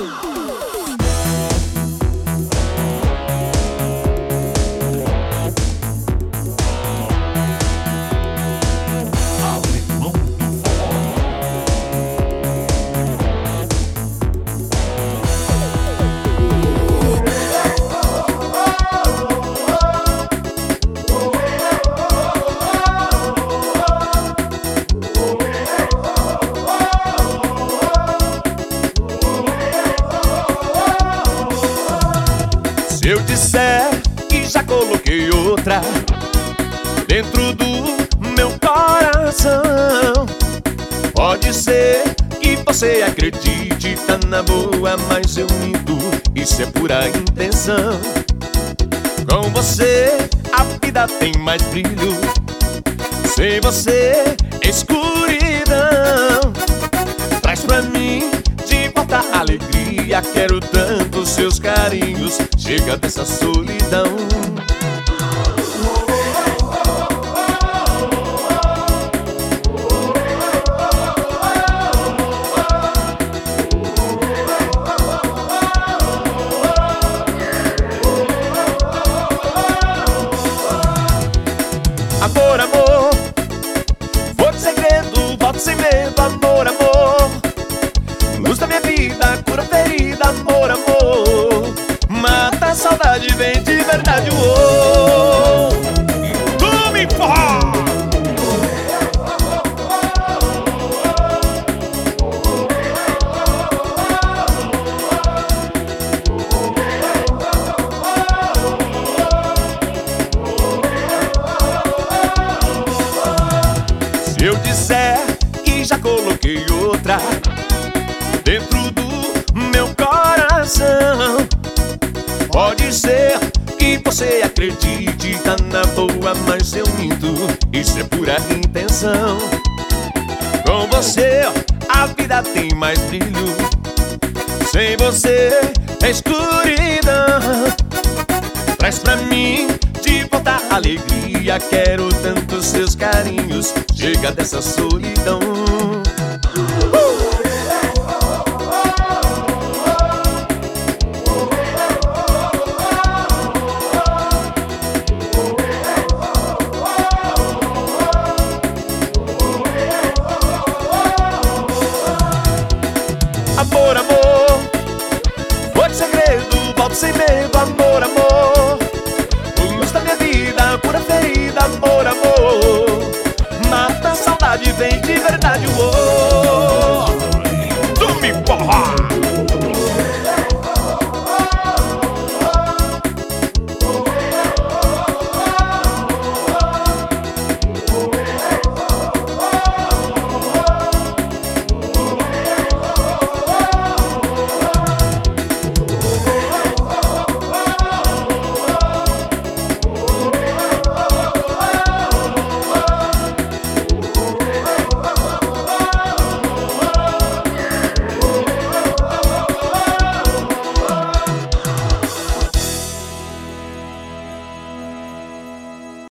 Se eu disser que já coloquei outra dentro do meu coração, pode ser que você acredite, tá na boa, mas eu minto, isso é pura intenção. Com você a vida tem mais brilho, sem você escuridão. Traz pra mim de volta a alegria, quero tanto seus carinhos, chega dessa solidão. Amor, amor, fogo segredo, volto sem medo. Amor, amor, luz da minha vida, cura ferida. Amor, amor, mata a saudade, vem de verdade. Oh, tu me empurra. Se eu disser que já coloquei outra dentro do meu coração, pode ser que você acredite, tá na boa, mas eu minto, isso é pura intenção. Com você a vida tem mais brilho, sem você é escuridão. Traz pra mim de volta a alegria, quero tanto seus carinhos, chega dessa solidão. Amor, amor, fogo segredo, volto sem medo. Amor, amor, luz da minha vida, cura ferida. Amor, amor, mata a saudade, vem de verdade. Oh,